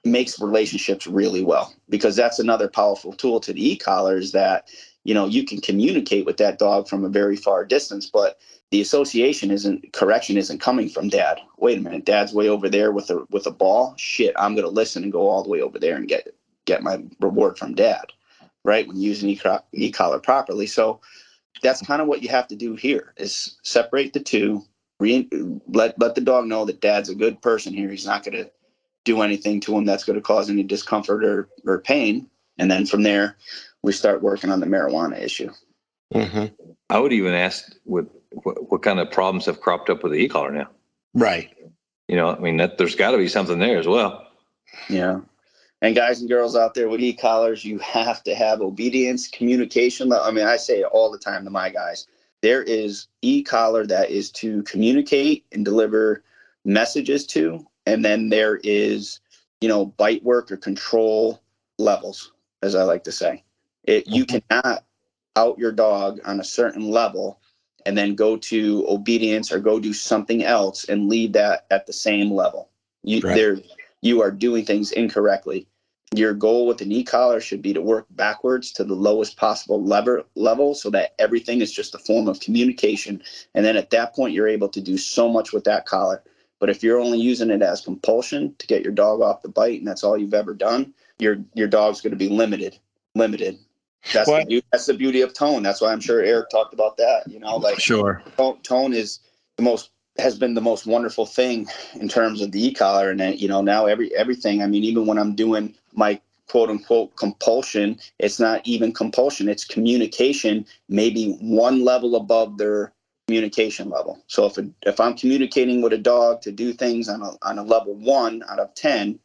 makes relationships really well, because that's another powerful tool to the e-collar is that, you know, you can communicate with that dog from a very far distance, but the association isn't correction isn't coming from dad. Wait a minute, dad's way over there with a with a ball. Shit, I'm going to listen and go all the way over there and get get my reward from dad, right? When using e-collar properly. So that's kind of what you have to do here is separate the two, re- let let the dog know that dad's a good person here. He's not going to do anything to him that's going to cause any discomfort or, or pain. And then from there, we start working on the marijuana issue. Mm-hmm. I would even ask what, what what kind of problems have cropped up with the e-collar now. Right. You know, I mean, that there's got to be something there as well. Yeah. And guys and girls out there with e-collars, you have to have obedience, communication. I mean, I say it all the time to my guys. There is e-collar that is to communicate and deliver messages to, and then there is, you know, bite work or control levels, as I like to say. It, you cannot out your dog on a certain level and then go to obedience or go do something else and leave that at the same level. You Right. there you are doing things incorrectly. Your goal with an e-collar should be to work backwards to the lowest possible lever level so that everything is just a form of communication. And then at that point, you're able to do so much with that collar. But if you're only using it as compulsion to get your dog off the bite, and that's all you've ever done, your your dog's going to be limited, limited. That's Well, the beauty, that's the beauty of tone. That's why I'm sure Eric talked about that. You know, like sure. tone, tone is the most has been the most wonderful thing in terms of the e-collar. And then, you know, now every everything. I mean, even when I'm doing my quote unquote compulsion, it's not even compulsion. It's communication, maybe one level above their communication level. So if a, if I'm communicating with a dog to do things on a on a level one out of ten,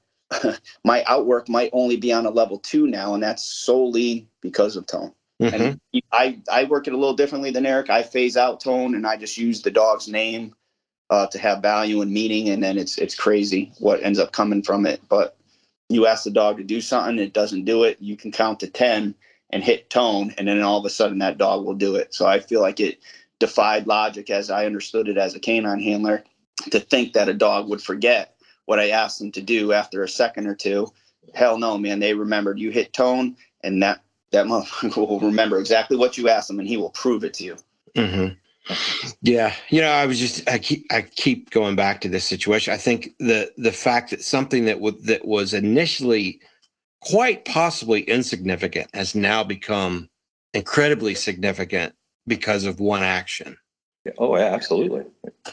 my outwork might only be on a level two now, and that's solely because of tone. Mm-hmm. And I I work it a little differently than Eric. I phase out tone, and I just use the dog's name uh, to have value and meaning, and then it's it's crazy what ends up coming from it. But you ask the dog to do something, it doesn't do it. You can count to ten and hit tone, and then all of a sudden that dog will do it. So I feel like it defied logic as I understood it as a canine handler to think that a dog would forget what I asked them to do after a second or two. Hell no, man. They remembered. You hit tone, and that that motherfucker will remember exactly what you asked him, and he will prove it to you. Mm-hmm. Yeah. You know, I was just, I keep, I keep going back to this situation. I think the, the fact that something that would, that was initially quite possibly insignificant has now become incredibly significant because of one action. Oh, yeah, absolutely.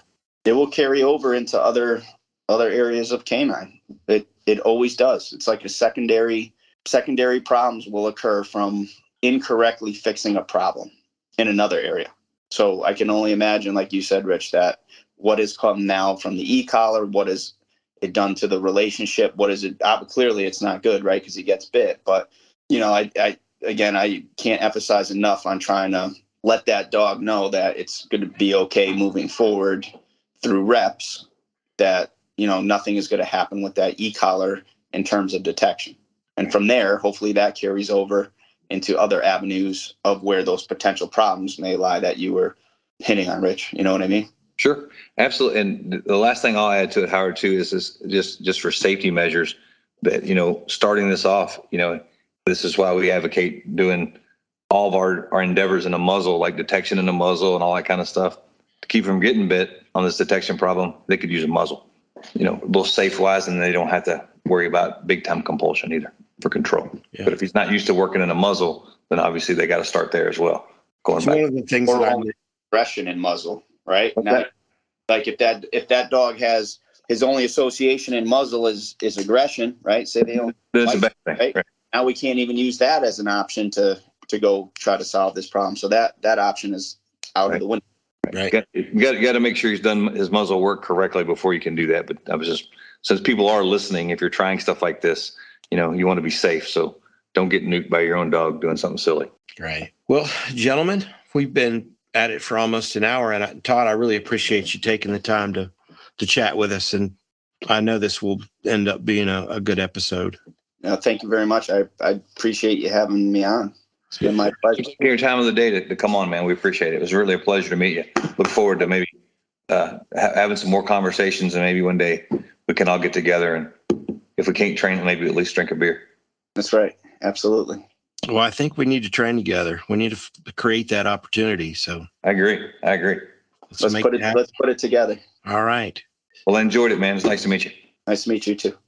It will carry over into other, other areas of canine. It, it always does. It's like a secondary, secondary problems will occur from incorrectly fixing a problem in another area. So I can only imagine, like you said, Rich, that what has come now from the e-collar, what has it done to the relationship? What is it? Uh, clearly, it's not good, right? Because he gets bit. But, you know, I, I, again, I can't emphasize enough on trying to let that dog know that it's going to be okay moving forward through reps, that, you know, nothing is going to happen with that e-collar in terms of detection. And from there, hopefully that carries over into other avenues of where those potential problems may lie that you were hitting on, Rich. You know what I mean? Sure. Absolutely. And the last thing I'll add to it, Howard, too, is this just, just for safety measures that, you know, starting this off, you know, this is why we advocate doing all of our, our endeavors in a muzzle, like detection in the muzzle and all that kind of stuff to keep from getting bit on this detection problem. They could use a muzzle, you know, both safe wise, and they don't have to worry about big time compulsion either for control. Yeah. But if he's not used to working in a muzzle, then obviously they got to start there as well. Going it's back. One of the things or that I'm aggression in muzzle, right? Okay. Not, like if that if that dog has his only association in muzzle is is aggression, right? Say they don't. That's a bite, bad thing. right? Right. Now we can't even use that as an option to to go try to solve this problem. So that that option is out Right. of the window. right. Got, you got, you got to make sure he's done his muzzle work correctly before you can do that. But I was just, since people are listening, if you're trying stuff like this, you know, you want to be safe. So don't get nuked by your own dog doing something silly. Right. Well, gentlemen, we've been at it for almost an hour, and I, Todd, I really appreciate you taking the time to to chat with us, and I know this will end up being a, a good episode. No, thank you very much. I, I appreciate you having me on. It's been my pleasure. Take your time of the day to, to come on, man. We appreciate it. It was really a pleasure to meet you. Look forward to maybe uh, ha- having some more conversations, and maybe one day we can all get together and, you if we can't train, maybe at least drink a beer. That's right. Absolutely. Well, I think we need to train together. We need to f- create that opportunity. So I agree. I agree. let's, Let's make put it. happen. Let's put it together. All right. Well, I enjoyed it, man. It's nice to meet you. Nice to meet you too.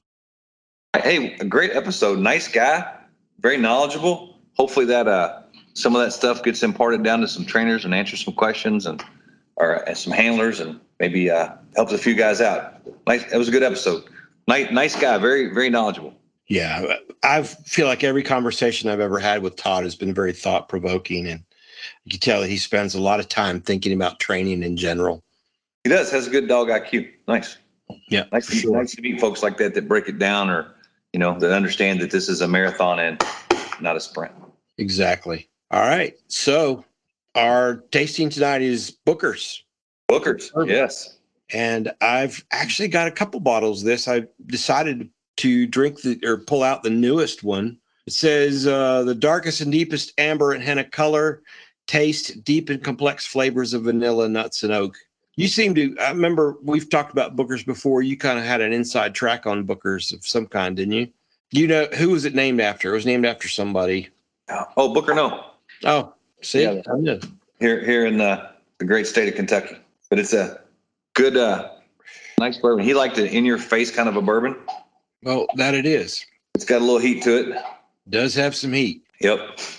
Hey, a great episode. Nice guy. Very knowledgeable. Hopefully that uh, some of that stuff gets imparted down to some trainers and answers some questions and or uh, some handlers and maybe uh, helps a few guys out. Nice. It was a good episode. Nice, nice guy. Very, very knowledgeable. Yeah. I feel like every conversation I've ever had with Todd has been very thought provoking. And you can tell that he spends a lot of time thinking about training in general. He does. Has a good dog I Q. Nice. Yeah. Nice, for to, sure. nice to meet folks like that that break it down or, you know, that understand that this is a marathon and not a sprint. Exactly. All right. So our tasting tonight is Booker's. Booker's. Yes. And I've actually got a couple bottles of this. I decided to drink the or pull out the newest one. It says uh, the darkest and deepest amber and henna color, taste deep and complex flavors of vanilla, nuts, and oak. You seem to, I remember we've talked about Booker's before. You kind of had an inside track on Booker's of some kind, didn't you? You know, who was it named after? It was named after somebody. Oh, Booker, no. Oh, see? Yeah. I knew. Here, here in the, the great state of Kentucky. But it's a good, uh, nice bourbon. He liked an in-your-face kind of a bourbon. Well, that it is. It's got a little heat to it. Does have some heat. Yep.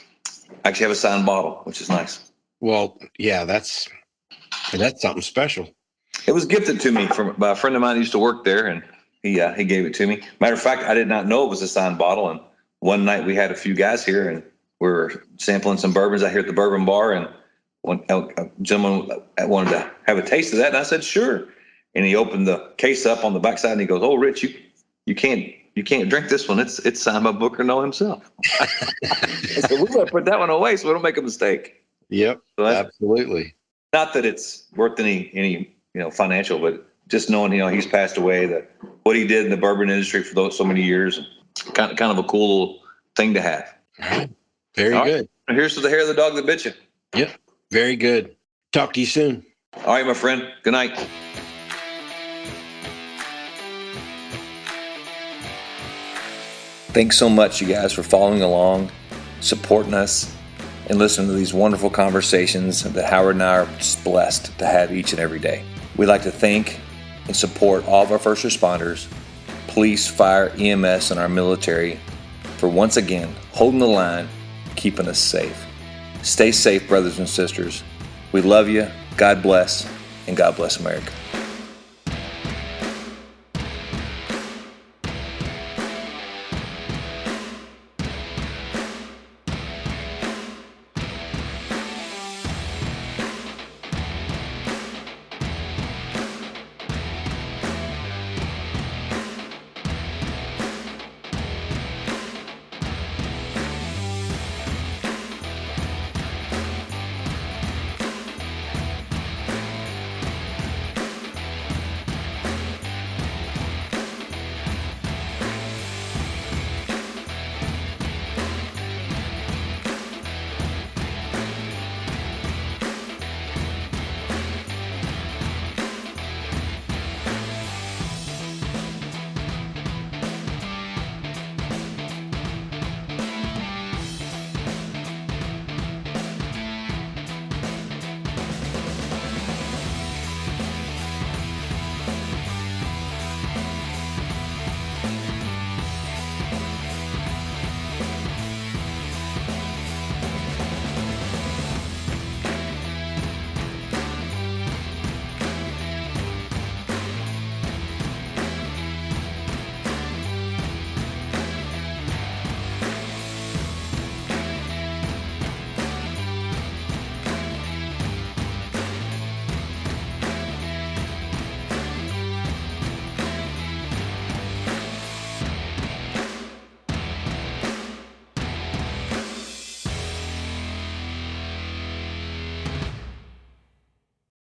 I actually have a signed bottle, which is nice. Well, yeah, that's that's something special. It was gifted to me from by a friend of mine who used to work there, and he uh, he gave it to me. Matter of fact, I did not know it was a signed bottle. And one night we had a few guys here, and we were sampling some bourbons out here at the bourbon bar, and one a gentleman wanted to have a taste of that, and I said sure. And he opened the case up on the backside, and he goes, "Oh, Rich, you you can't you can't drink this one. It's it's signed by Booker No himself." I said, "We better put that one away so we don't make a mistake." Yep, So that's- absolutely. Not that it's worth any any you know financial, but just knowing you know he's passed away, that what he did in the bourbon industry for those so many years, kind of kind of a cool little thing to have. All right. Very All right. good. Here's to the hair of the dog that bit you. Yep, very good. Talk to you soon. All right, my friend. Good night. Thanks so much, you guys, for following along, supporting us, and listening to these wonderful conversations that Howard and I are just blessed to have each and every day. We'd like to thank and support all of our first responders, police, fire, E M S, and our military for once again holding the line, keeping us safe. Stay safe, brothers and sisters. We love you. God bless, and God bless America.